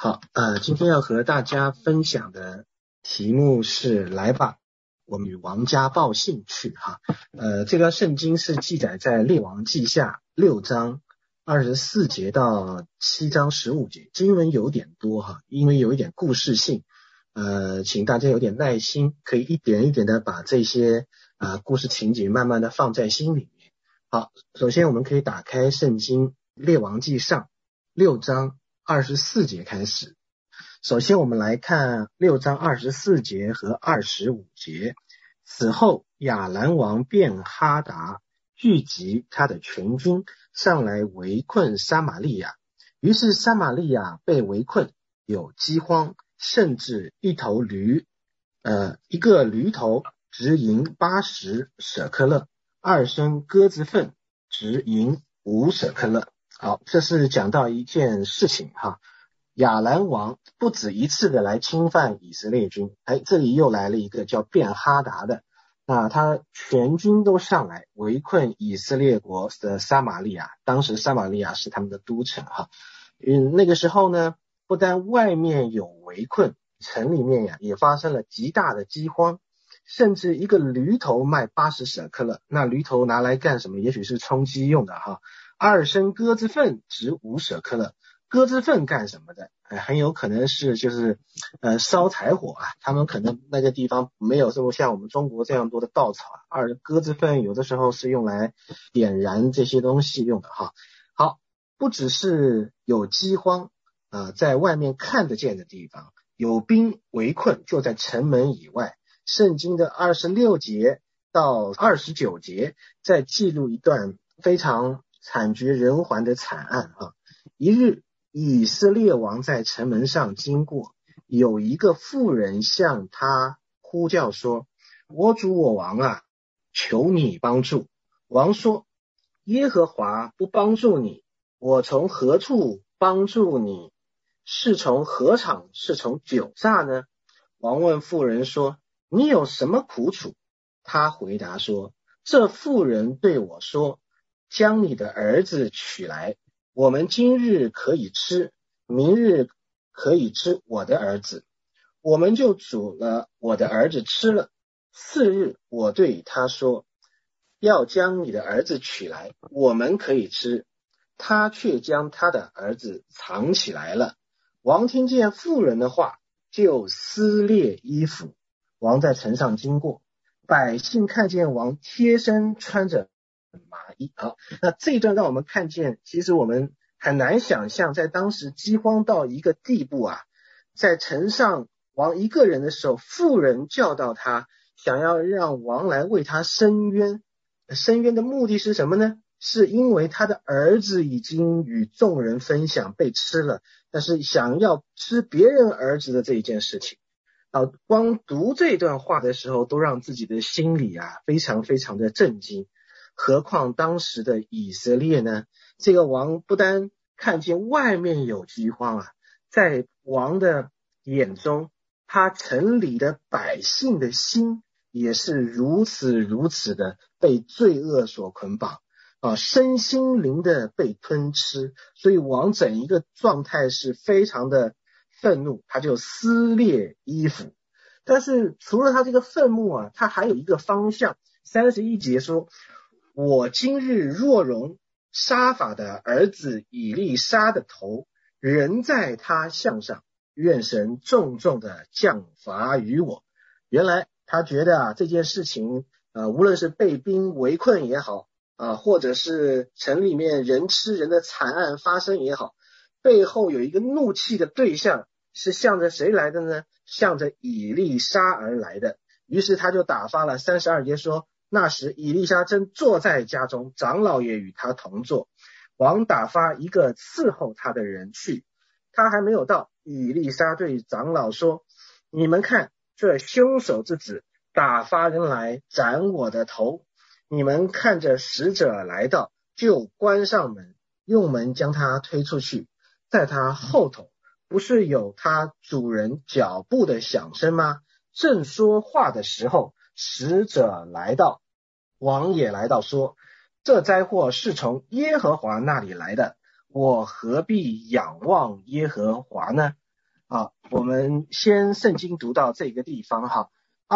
好，今天要和大家分享的题目是来吧，我们与王家报信去哈。这个圣经是记载在列王记下6章24节到7章15节，经文有点多哈，因为有一点故事性，请大家有点耐心，可以一点一点的把这些故事情节慢慢的放在心里面。好，首先我们可以打开圣经列王记上6章24节开始。首先我们来看6章24节和25节。此后亚兰王便哈达聚集他的全军上来围困撒玛利亚，于是撒玛利亚被围困，有饥荒，甚至一个驴头值银80舍克勒，2升鸽子粪值银5舍克勒。好，这是讲到一件事情哈，亚兰王不止一次的来侵犯以色列军，这里又来了一个叫便哈达的，他全军都上来围困以色列国的撒玛利亚，当时撒玛利亚是他们的都城哈。那个时候呢，不但外面有围困，城里面也发生了极大的饥荒，甚至一个驴头卖80舍克勒，那驴头拿来干什么？也许是充饥用的哈。2升鸽子粪值5舍克勒，鸽子粪干什么的？很有可能是烧柴火啊，他们可能那个地方没有这么像我们中国这样多的稻草啊。鸽子粪有的时候是用来点燃这些东西用的哈。好，不只是有饥荒，在外面看得见的地方有兵围困，就在城门以外。圣经的26节到29节在记录一段非常惨绝人寰的惨案啊。一日，以色列王在城门上经过，有一个妇人向他呼叫说：我主我王啊，求你帮助。王说：耶和华不帮助你，我从何处帮助你？是从禾场，是从酒榨呢？王问妇人说：你有什么苦楚？他回答说：这妇人对我说，将你的儿子取来，我们今日可以吃，明日可以吃我的儿子。我们就煮了我的儿子吃了。4日，我对他说，要将你的儿子取来，我们可以吃。他却将他的儿子藏起来了。王听见妇人的话，就撕裂衣服。王在城上经过，百姓看见王贴身穿着麻衣。好，那这一段让我们看见，其实我们很难想象，在当时饥荒到一个地步啊，在城上王一个人的时候，妇人叫到他，想要让王来为他伸冤。伸冤的目的是什么呢？是因为他的儿子已经与众人分享被吃了，但是想要吃别人儿子的这一件事情。光读这段话的时候都让自己的心里非常非常的震惊，何况当时的以色列呢？这个王不单看见外面有饥荒在王的眼中，他城里的百姓的心也是如此如此的被罪恶所捆绑身心灵的被吞吃，所以王整一个状态是非常的愤怒，他就撕裂衣服。但是除了他这个愤怒他还有一个方向。31节说，我今日若容沙法的儿子以利沙的头仍在他项上，愿神重重的降罚于我。原来他觉得这件事情无论是被兵围困也好或者是城里面人吃人的惨案发生也好，背后有一个怒气的对象，是向着谁来的呢？向着以利沙而来的。于是他就打发了32节说，那时以利沙正坐在家中，长老也与他同坐。王打发一个伺候他的人去，他还没有到，以利沙对长老说，你们看，这凶手之子打发人来斩我的头。你们看着使者来到，就关上门，用门将他推出去。在他后头不是有他主人脚步的响声吗？正说话的时候，使者来到，王也来到说，这灾祸是从耶和华那里来的，我何必仰望耶和华呢？ 我们先圣经读到这个地方哈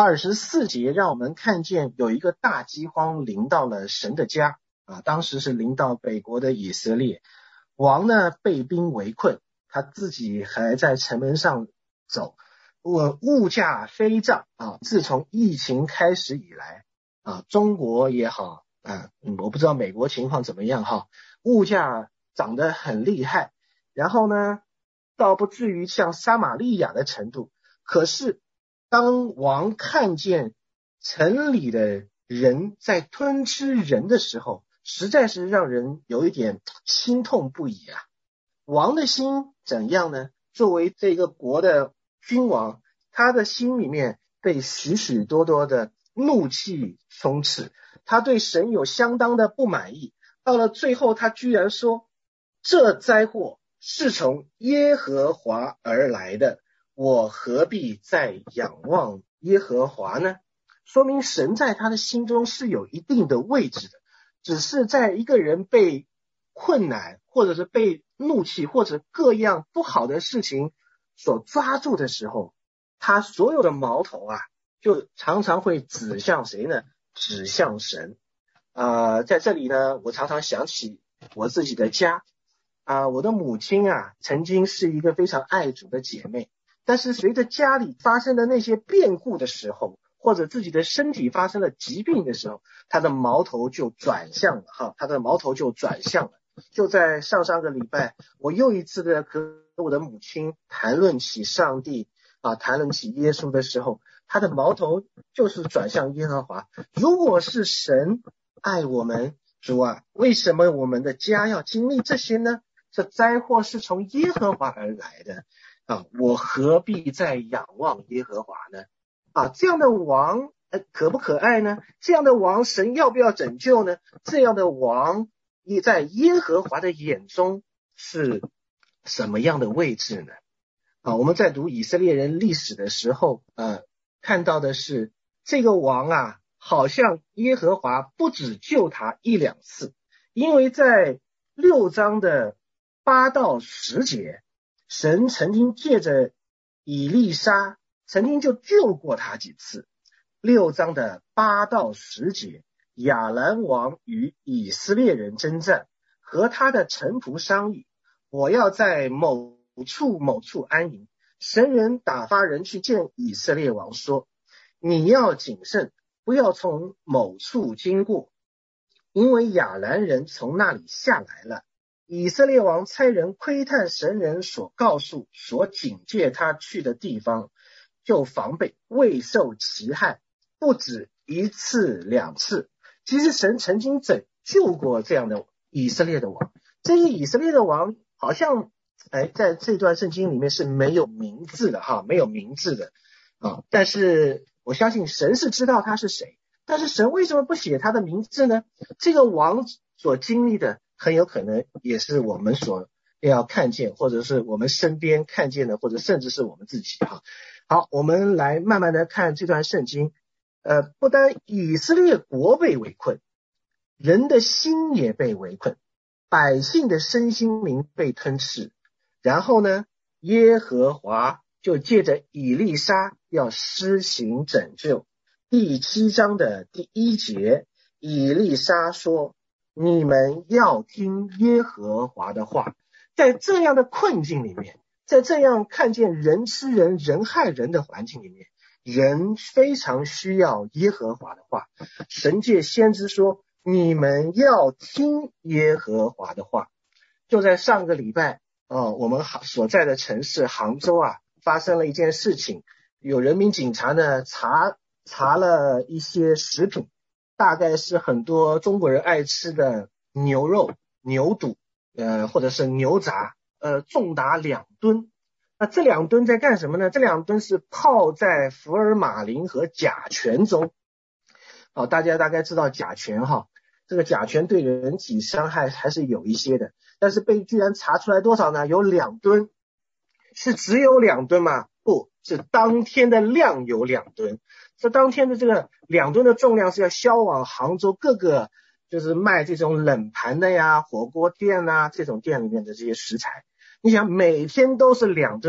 ，24节让我们看见有一个大饥荒临到了神的家当时是临到北国的以色列，王呢被兵围困，他自己还在城门上走，物价飞涨自从疫情开始以来中国也好我不知道美国情况怎么样哈，物价涨得很厉害，然后呢倒不至于像撒玛利亚的程度，可是当王看见城里的人在吞吃人的时候，实在是让人有一点心痛不已王的心怎样呢？作为这个国的君王，他的心里面被许许多多的怒气充斥，他对神有相当的不满意，到了最后他居然说，这灾祸是从耶和华而来的，我何必再仰望耶和华呢？说明神在他的心中是有一定的位置的，只是在一个人被困难或者是被怒气或者各样不好的事情所抓住的时候，他所有的矛头就常常会指向谁呢？指向神在这里呢，我常常想起我自己的家我的母亲曾经是一个非常爱主的姐妹，但是随着家里发生的那些变故的时候，或者自己的身体发生了疾病的时候，她的矛头就转向了就在上个礼拜，我又一次的和我的母亲谈论起上帝谈论起耶稣的时候，她的矛头就是转向耶和华。如果是神爱我们，主为什么我们的家要经历这些呢？这灾祸是从耶和华而来的我何必再仰望耶和华呢？这样的王可不可爱呢？这样的王神要不要拯救呢？这样的王也在耶和华的眼中是什么样的位置呢？我们在读以色列人历史的时候看到的是这个王好像耶和华不只救他一两次，因为在6章的8到10节，神曾经借着以利沙曾经就救过他几次。6章的8到10节，亚兰王与以色列人征战，和他的臣仆商议，我要在某处安营。神人打发人去见以色列王说，你要谨慎，不要从某处经过，因为亚兰人从那里下来了。以色列王差人窥探神人所告诉所警戒他去的地方，就防备，未受其害，不止一次两次。其实神曾经拯救过这样的以色列的王，这些以色列的王好像在这段圣经里面是没有名字的没有名字的但是我相信神是知道他是谁，但是神为什么不写他的名字呢？这个王所经历的很有可能也是我们所要看见，或者是我们身边看见的，或者甚至是我们自己好，我们来慢慢的看这段圣经不单以色列国被围困，人的心也被围困，百姓的身心灵被吞噬，然后呢耶和华就借着以利沙要施行拯救。第7章的第1节，以利沙说，你们要听耶和华的话。在这样的困境里面，在这样看见人吃人人害人的环境里面，人非常需要耶和华的话。神借先知说，你们要听耶和华的话。就在上个礼拜我们所在的城市杭州发生了一件事情，有人民警察呢查了一些食品，大概是很多中国人爱吃的牛肉、牛肚或者是牛杂重达2吨。那这2吨在干什么呢？这2吨是泡在福尔马林和甲醛中大家大概知道甲醛这个甲醛对人体伤害还是有一些的，但是居然查出来多少呢？有2吨。是只有2吨吗？不是，当天的量有2吨。这当天的这个2吨的重量是要销往杭州各个就是卖这种冷盘的火锅店这种店里面的这些食材。你想每天都是2吨，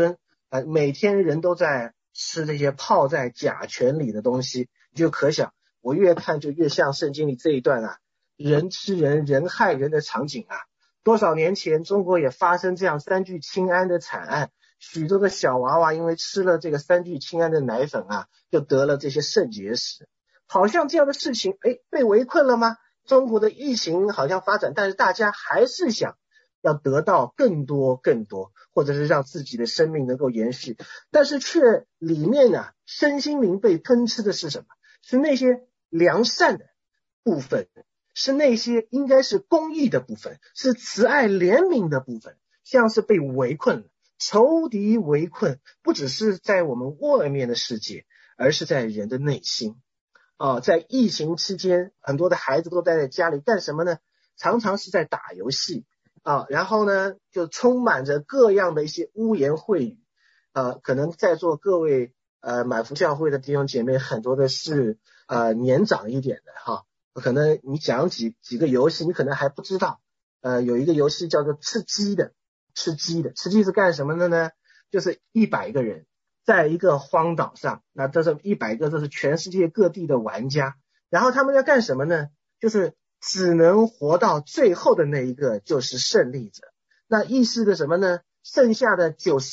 每天人都在吃这些泡在甲醛里的东西，你就可想，我越看就越像圣经里这一段啊，人吃人，人害人的场景啊。多少年前中国也发生这样三聚氰胺的惨案，许多的小娃娃因为吃了这个三聚氰胺的奶粉啊，就得了这些肾结石。好像这样的事情被围困了吗？中国的疫情好像发展，但是大家还是想要得到更多，或者是让自己的生命能够延续，但是却里面啊身心灵被吞吃的是什么？是那些良善的部分，是那些应该是公益的部分，是慈爱怜悯的部分，像是被围困了，仇敌围困，不只是在我们外面的世界，而是在人的内心。在疫情期间，很多的孩子都待在家里干什么呢？常常是在打游戏然后呢就充满着各样的一些污言秽语可能在座各位满福教会的弟兄姐妹很多的是年长一点的可能你讲几个游戏你可能还不知道有一个游戏叫做吃鸡是干什么的呢？就是100个人在一个荒岛上，那这是100个，这是全世界各地的玩家，然后他们要干什么呢？就是只能活到最后的那一个就是胜利者。那意思的什么呢？剩下的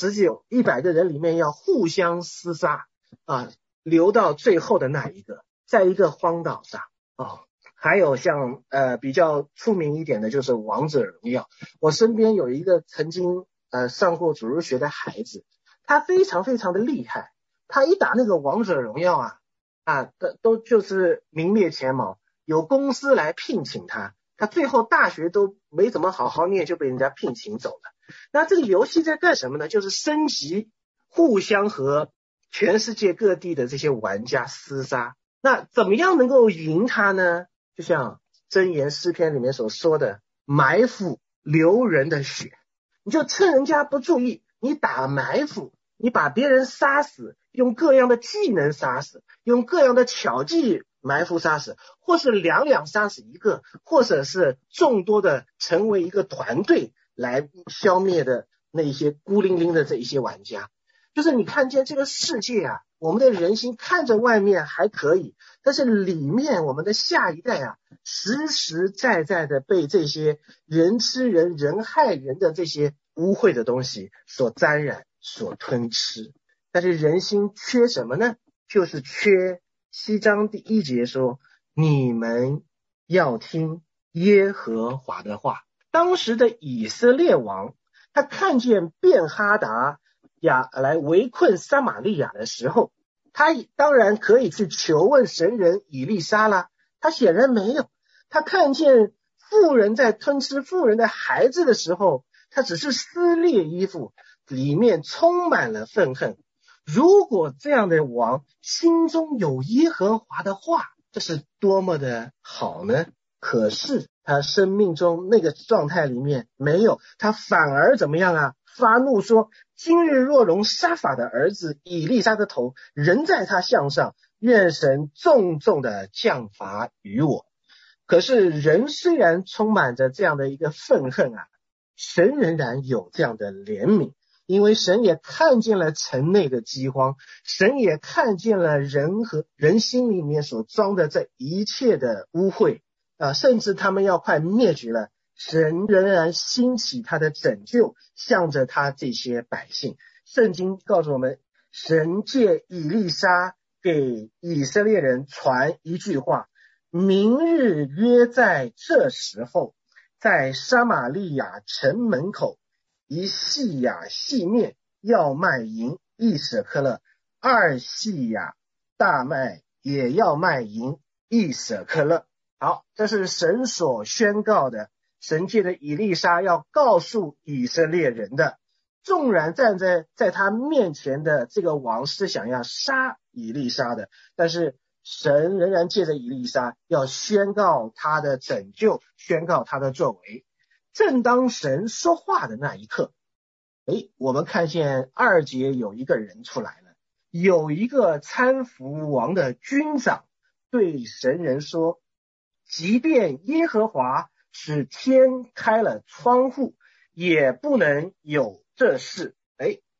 100个人里面要互相厮杀留到最后的那一个，在一个荒岛上还有像比较出名一点的就是王者荣耀。我身边有一个曾经上过主日学的孩子，他非常非常的厉害，他一打那个王者荣耀都就是名列前茅，有公司来聘请他，他最后大学都没怎么好好念就被人家聘请走了。那这个游戏在干什么呢？就是升级，互相和全世界各地的这些玩家厮杀。那怎么样能够赢他呢？就像箴言诗篇里面所说的，埋伏流人的血，你就趁人家不注意，你打埋伏，你把别人杀死，用各样的技能杀死，用各样的巧计埋伏杀死，或是两杀死一个，或者是众多的成为一个团队来消灭的那一些孤零零的这一些玩家。就是你看见这个世界我们的人心看着外面还可以，但是里面我们的下一代实实在在的被这些人吃人人害人的这些污秽的东西所沾染所吞吃。但是人心缺什么呢？就是缺7章第1节说，你们要听耶和华的话。当时的以色列王他看见便哈达来围困撒玛利亚的时候，他当然可以去求问神人以利沙啦，他显然没有。他看见妇人在吞吃妇人的孩子的时候，他只是撕裂衣服，里面充满了愤恨。如果这样的王心中有耶和华的话，这是多么的好呢？可是他生命中那个状态里面没有，他反而怎么样发怒说，今日若容沙法的儿子以利沙的头仍在他项上，愿神重重的降罚于我。可是人虽然充满着这样的一个愤恨神仍然有这样的怜悯，因为神也看见了城内的饥荒，神也看见了人和人心里面所装的这一切的污秽甚至他们要快灭绝了，神仍然兴起他的拯救，向着他这些百姓。圣经告诉我们，神借以利沙给以色列人传一句话，明日约在这时候，在撒玛利亚城门口，一细亚细面要卖银1舍客勒，2细亚大麦也要卖银1舍客勒。好，这是神所宣告的，神借的以利沙要告诉以色列人的。纵然站在他面前的这个王是想要杀以利沙的，但是神仍然借着以利沙要宣告他的拯救，宣告他的作为。正当神说话的那一刻，我们看见2节有一个人出来了，有一个参服王的军长对神人说，即便耶和华使天开了窗户，也不能有这事。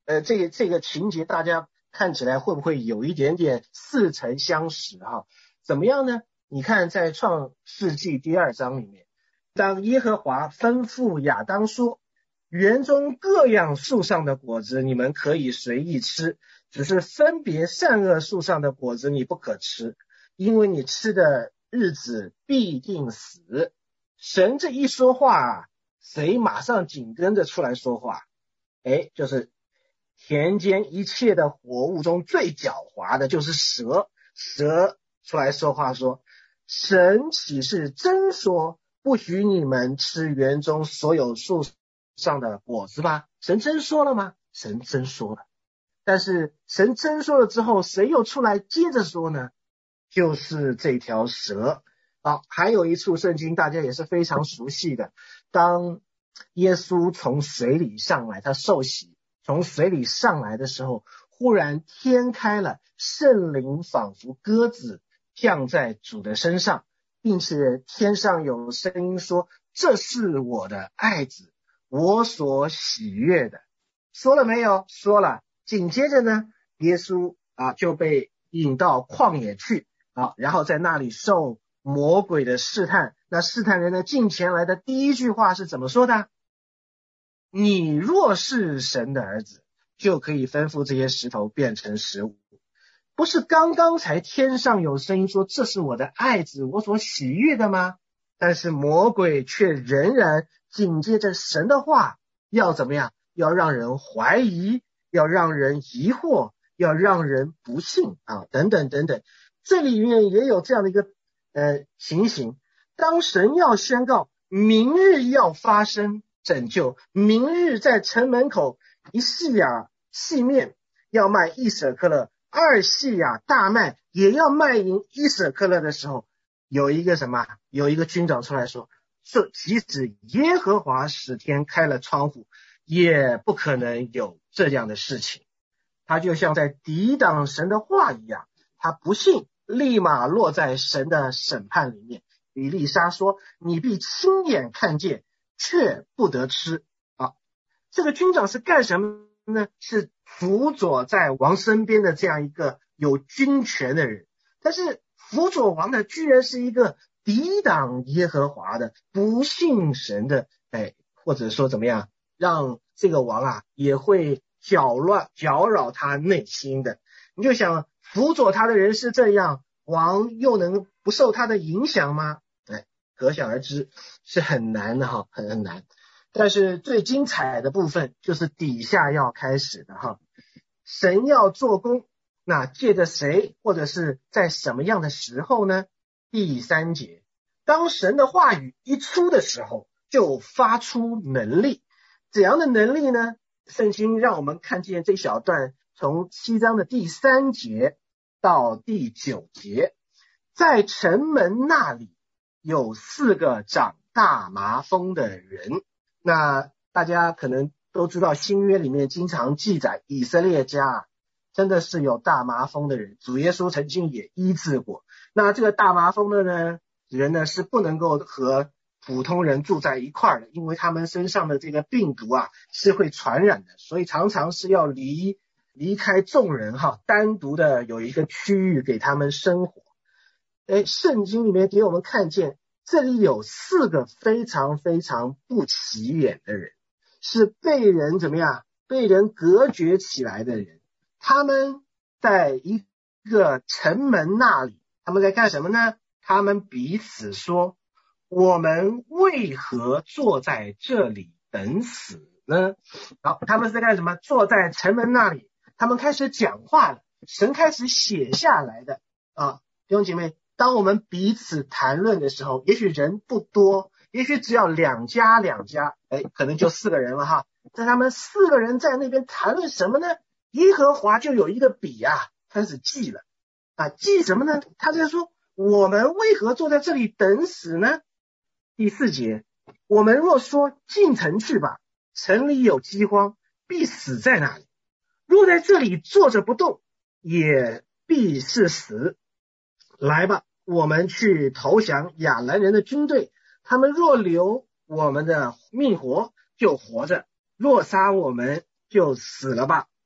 这个情节大家看起来会不会有一点点似曾相识哈？怎么样呢？你看在创世纪第2章里面，当耶和华吩咐亚当说，园中各样树上的果子你们可以随意吃，只是分别善恶树上的果子你不可吃，因为你吃的日子必定死。神这一说话，谁马上紧跟着出来说话？就是田间一切的活物中最狡猾的就是蛇。蛇出来说话说，神岂是真说不许你们吃园中所有树上的果子吗？神真说了吗？神真说了。但是神真说了之后，谁又出来接着说呢？就是这条蛇。还有一处圣经大家也是非常熟悉的，当耶稣从水里上来，他受洗从水里上来的时候，忽然天开了，圣灵仿佛鸽子降在主的身上，并且天上有声音说，这是我的爱子，我所喜悦的。说了没有？说了。紧接着呢，耶稣就被引到旷野去，然后在那里受魔鬼的试探。那试探人呢，近前来的第一句话是怎么说的？你若是神的儿子，就可以吩咐这些石头变成食物。不是刚刚才天上有声音说，这是我的爱子，我所喜悦的吗？但是魔鬼却仍然紧接着神的话，要怎么样？要让人怀疑，要让人疑惑，要让人不信等等等等。这里面也有这样的一个情形，当神要宣告明日要发生拯救，明日在城门口一细亚细面要卖1舍克勒，2细亚大麦也要卖银1舍克勒的时候，有一个军长出来说，即使耶和华使天开了窗户，也不可能有这样的事情。他就像在抵挡神的话一样，他不信，立马落在神的审判里面。以利沙说，你必亲眼看见，却不得吃。这个军长是干什么呢？是辅佐在王身边的这样一个有军权的人。但是辅佐王的居然是一个抵挡耶和华的，不信神的，或者说怎么样，让这个王也会搅扰他内心的。你就想，辅佐他的人是这样，王又能不受他的影响吗？可想而知是很难的很难。但是最精彩的部分就是底下要开始的神要做工，那借着谁或者是在什么样的时候呢？第3节，当神的话语一出的时候，就发出能力。怎样的能力呢？圣经让我们看见这小段，从7章的第3节到第9节，在城门那里有4个长大麻风的人。那大家可能都知道，新约里面经常记载以色列家真的是有大麻风的人，主耶稣曾经也医治过。那这个大麻风的人呢是不能够和普通人住在一块的，因为他们身上的这个病毒是会传染的，所以常常是要离开众人单独的有一个区域给他们生活。圣经里面给我们看见，这里有4个非常非常不起眼的人，是被人怎么样？被人隔绝起来的人。他们在一个城门那里，他们在干什么呢？他们彼此说，我们为何坐在这里等死呢？他们是在干什么？坐在城门那里，他们开始讲话了，神开始写下来的弟兄姐妹，当我们彼此谈论的时候，也许人不多，也许只要2家，可能就4个人了在他们4个人在那边谈论什么呢？耶和华就有一个笔开始记了记什么呢？他在说，我们为何坐在这里等死呢？第4节，我们若说进城去吧，城里有饥荒，必死在那里；若在这里坐着不动，也必是死。来吧，我们去投降亚兰人的军队，他们若留我们的命活，就活着；若杀我们，就死了吧。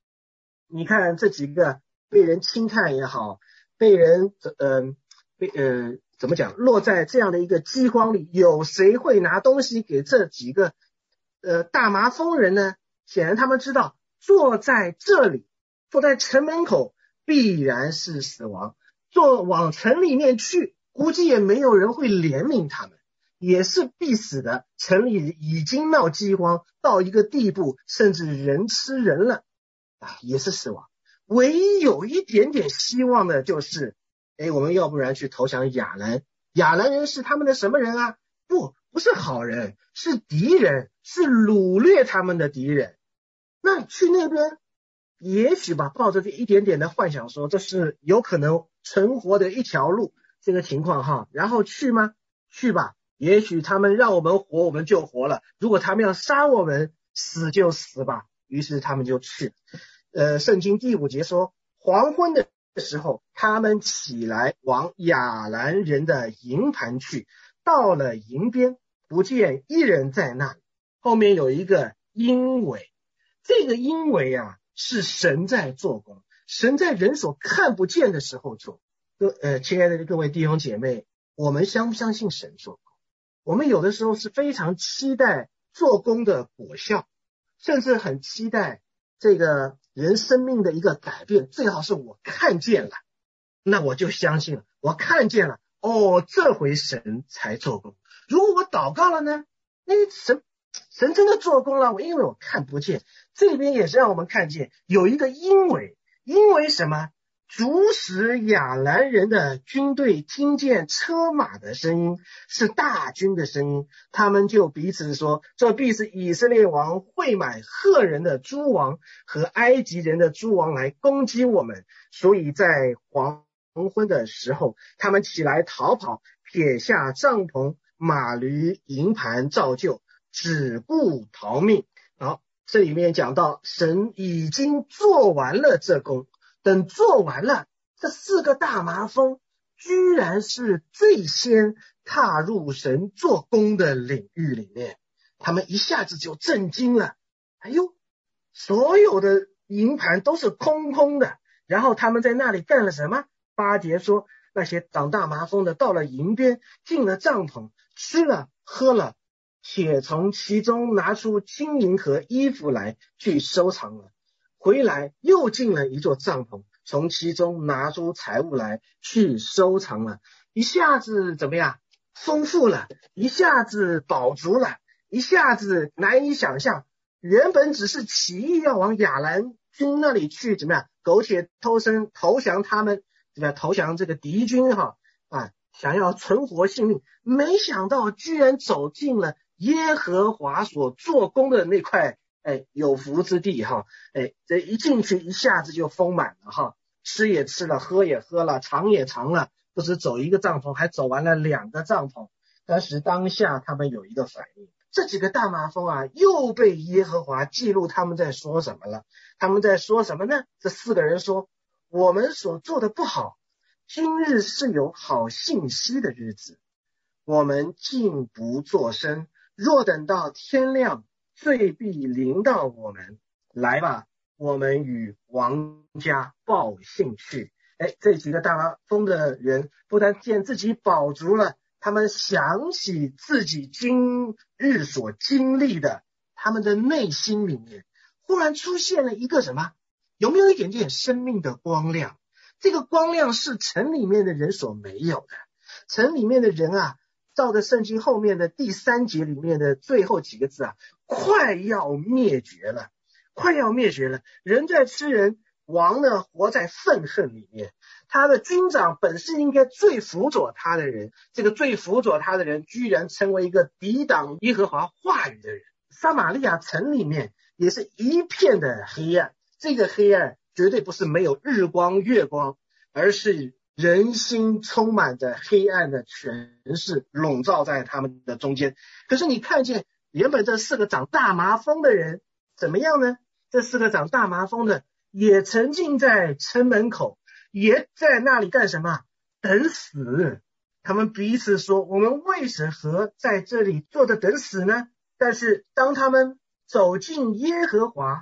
你看这几个被人轻看也好，被人怎么讲，落在这样的一个饥荒里，有谁会拿东西给这几个大麻风人呢？显然他们知道坐在这里，坐在城门口必然是死亡，往城里面去，估计也没有人会怜悯他们，也是必死的。城里已经闹饥荒到一个地步，甚至人吃人了也是死亡。唯一有一点点希望的就是我们要不然去投降亚兰。亚兰人是他们的什么人啊？不是好人，是敌人，是掳掠他们的敌人。那去那边也许吧，抱着这一点点的幻想说这是有可能存活的一条路，这个情况哈，然后去吗？去吧，也许他们让我们活我们就活了，如果他们要杀我们死就死吧，于是他们就去。圣经第5节说，黄昏的时候他们起来往亚兰人的营盘去，到了营边不见一人在那里，后面有一个因为，这个因为是神在做工，神在人所看不见的时候做。亲爱的各位弟兄姐妹，我们相不相信神做工？我们有的时候是非常期待做工的果效，甚至很期待这个人生命的一个改变，最好是我看见了，那我就相信了，我看见了，这回神才做工。如果我祷告了呢，神真的做工了，因为我看不见。这边也是让我们看见有一个因为什么？主使亚兰人的军队听见车马的声音，是大军的声音，他们就彼此说，这必是以色列王会买赫人的诸王和埃及人的诸王来攻击我们。所以在黄昏的时候，他们起来逃跑，撇下帐篷、马驴、营盘照旧，只顾逃命。好，这里面讲到神已经做完了这工，等做完了，这4个大麻风居然是最先踏入神做工的领域里面，他们一下子就震惊了。所有的营盘都是空空的，然后他们在那里干了什么？8节说，那些长大麻风的到了营边，进了帐篷，吃了喝了，且从其中拿出金银和衣服来去收藏了，回来又进了一座帐篷，从其中拿出财物来去收藏了。一下子怎么样？丰富了，一下子饱足了，一下子难以想象。原本只是起义要往亚兰军那里去，怎么样？苟且偷生，投降他们，怎么样？投降这个敌军想要存活性命，没想到居然走进了耶和华所做工的那块有福之地这一进去一下子就丰满了吃也吃了，喝也喝了，尝也尝了，不是走一个帐篷，还走完了2个帐篷。但是当下他们有一个反应，这几个大麻风又被耶和华记录他们在说什么了。他们在说什么呢？这4个人说，我们所做的不好，今日是有好信息的日子，我们竟不作声，若等到天亮，罪必临到我们。来吧，我们与王家报信去。这几个大麻风的人不但见自己饱足了，他们想起自己今日所经历的，他们的内心里面忽然出现了一个什么？有没有一点点生命的光亮？这个光亮是城里面的人所没有的。城里面的人照着圣经后面的第3节里面的最后几个字快要灭绝了，快要灭绝了。人在吃人，王呢活在愤恨里面。他的军长本是应该最辅佐他的人，这个最辅佐他的人居然成为一个抵挡耶和华话语的人。撒玛利亚城里面也是一片的黑暗，这个黑暗绝对不是没有日光月光，而是人心充满着黑暗的权势笼罩在他们的中间。可是你看见原本这4个长大麻风的人怎么样呢？这4个长大麻风的也沉浸在城门口，也在那里干什么？等死。他们彼此说，我们为什么在这里坐着等死呢？但是当他们走进耶和华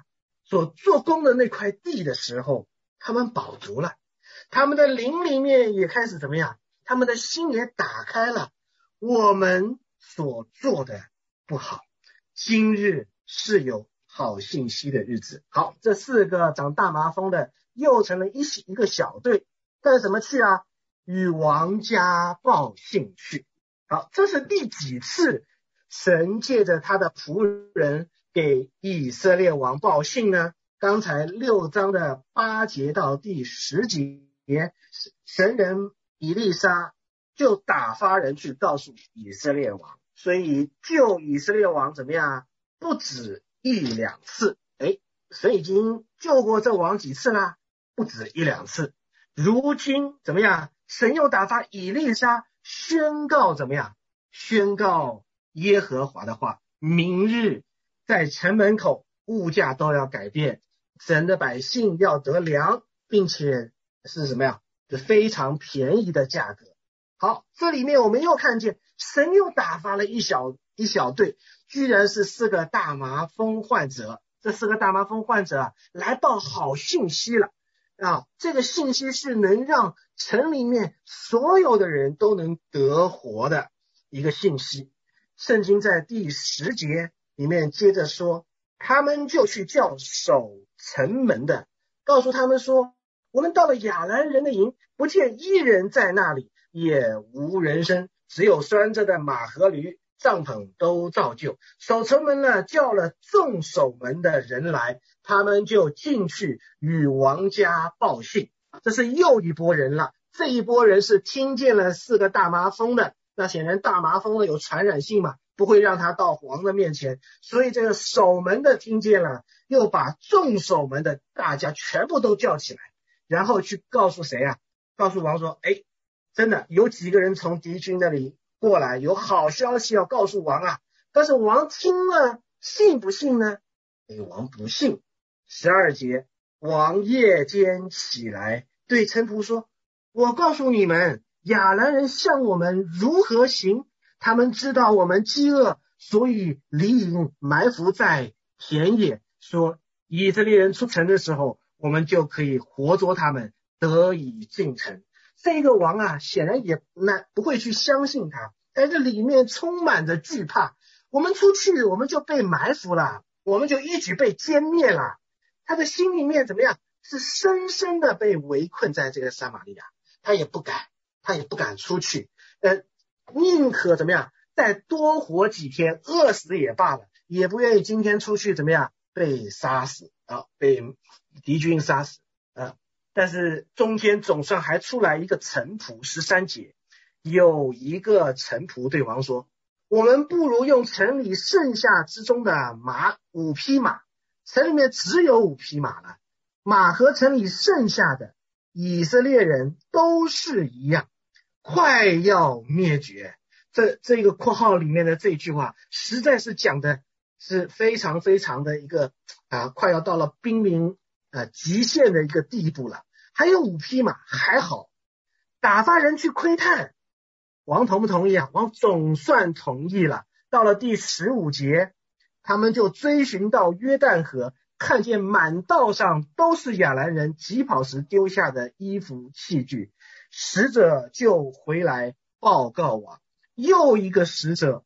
所做工的那块地的时候，他们饱足了，他们的灵里面也开始怎么样？他们的心也打开了。我们所做的不好，今日是有好信息的日子。好，这4个长大麻风的又成了一个小队，干什么去啊？与王家报信去。好，这是第几次神借着他的仆人给以色列王报信呢？刚才6章的8节到第10节，神人以利沙就打发人去告诉以色列王，所以救以色列王怎么样？不止1、2次，神已经救过这王几次啦？不止1、2次。如今怎么样？神又打发以利沙宣告怎么样？宣告耶和华的话，明日在城门口物价都要改变，神的百姓要得粮，并且是什么呀？是非常便宜的价格。好，这里面我们又看见神又打发了一小队，居然是4个大麻风患者。这4个大麻风患者来报好信息了啊！这个信息是能让城里面所有的人都能得活的一个信息。圣经在第10节里面接着说，他们就去叫守城门的，告诉他们说，我们到了亚兰人的营，不见一人在那里，也无人声，只有拴着的马和驴，帐篷都照旧。守城门呢，叫了众守门的人来，他们就进去与王家报信。这是又一拨人了，这一拨人是听见了4个大麻风的，那显然大麻风的有传染性嘛，不会让他到王的面前，所以这个守门的听见了，又把众守门的大家全部都叫起来，然后去告诉谁啊？告诉王说，真的有几个人从敌军那里过来，有好消息要告诉王啊。但是王听了信不信呢？王不信。12节，王夜间起来对臣仆说，我告诉你们，亚兰人向我们如何行，他们知道我们饥饿，所以离营埋伏在田野，说以色列人出城的时候，我们就可以活捉他们，得以进城。这个王啊，显然也不会去相信他，但是里面充满着惧怕。我们出去，我们就被埋伏了，我们就一举被歼灭了。他的心里面怎么样？是深深的被围困在这个撒玛利亚，他也不敢出去，宁可怎么样？再多活几天，饿死也罢了，也不愿意今天出去怎么样？被杀死啊，被敌军杀死啊。但是中间总算还出来一个臣仆。13节，有一个臣仆对王说，我们不如用城里剩下之中的5匹马，城里面只有5匹马了，马和城里剩下的以色列人都是一样，快要灭绝。这个括号里面的这句话实在是讲的是非常非常的一个快要到了濒临极限的一个地步了。还有5匹马还好，打发人去窥探，王同不同意啊？王总算同意了。到了第15节，他们就追寻到约旦河，看见满道上都是亚兰人疾跑时丢下的衣服器具，使者就回来报告王。又一个使者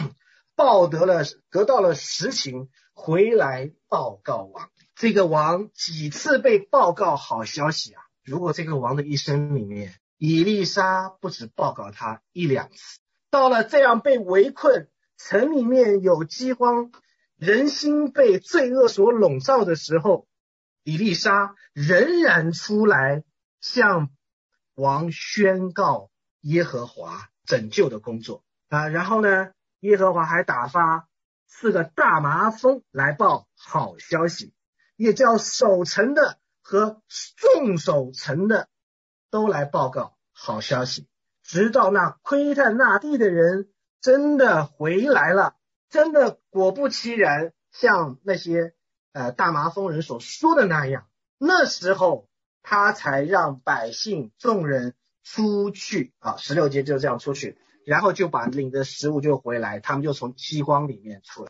得到了实情，回来报告王。这个王几次被报告好消息啊！如果这个王的一生里面，以利沙不止报告他1、2次，到了这样被围困，城里面有饥荒，人心被罪恶所笼罩的时候，以利沙仍然出来向王宣告耶和华拯救的工作然后呢，耶和华还打发4个大麻风来报好消息，也叫守城的和众守城的都来报告好消息，直到那窥探那地的人真的回来了，真的果不其然，像那些大麻风人所说的那样，那时候他才让百姓众人出去16节就这样出去，然后就把领着食物就回来，他们就从饥荒里面出来。